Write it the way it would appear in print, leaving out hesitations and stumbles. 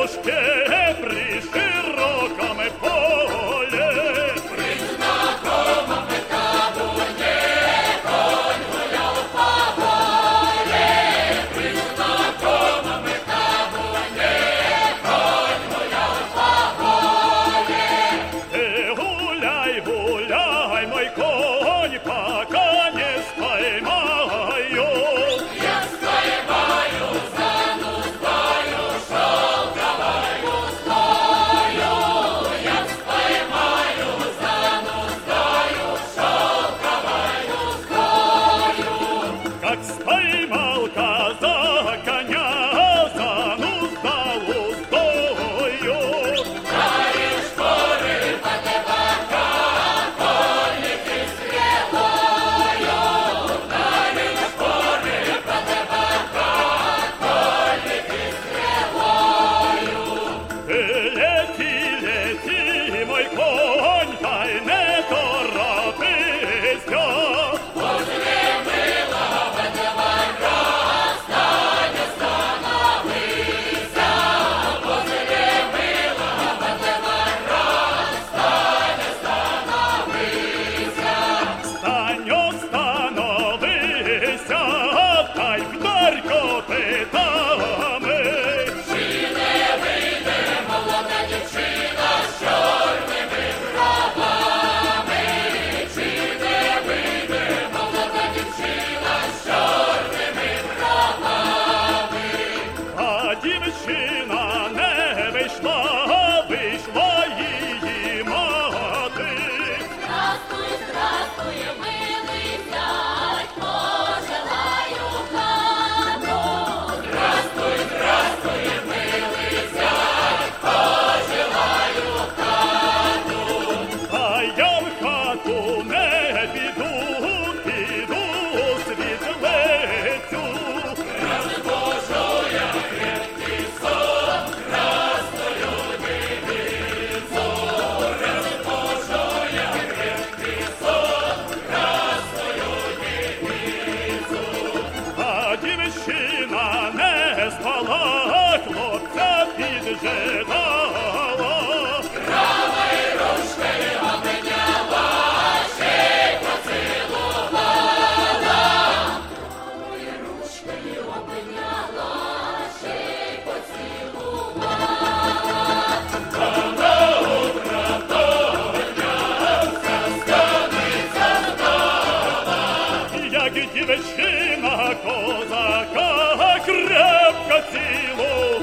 дорожке при широкому полі. При знакомому табуні конь гуляв по волі. При знакомому табуні конь гуляв по волі. Гуляй, гуляй, мой конь, пока не споймаю. Я споймаю за нуждою шелковою устою. Я споймаю за нуждою шелковою устою. Как споймал казак коня за нуждою устою. Даришь шпоры по табака, конники стрелою. Даришь шпоры по табака, конники стрелою. Лети, лети, мой конь, тай не торопися. Возле милого двора стань, остановися. Возле милого двора стань, остановися. Стань, остановися, тай вдарко питами. Чи не вийде молода дівчина з чорними бровами? Чи не вийде молода дівчина з чорними бровами? А дівчина не вийшла, вийшла її мати. Здравствуй, здравствуй, милий зять, пожелаю хату. Здравствуй, здравствуй, милий зять, пожелаю хату. А я в хату не піду, піду світлицю. Розбужу я крепкий сон, красною дівицю. Розбужу я крепкий сон, красною дівицю. А дівчина не спала, хлопця піджидала. Правой ручкою обняла, ще й поцілувала. Правою ручкою обняла, ще й поцілувала. Як дівчина козака крепко цілувала.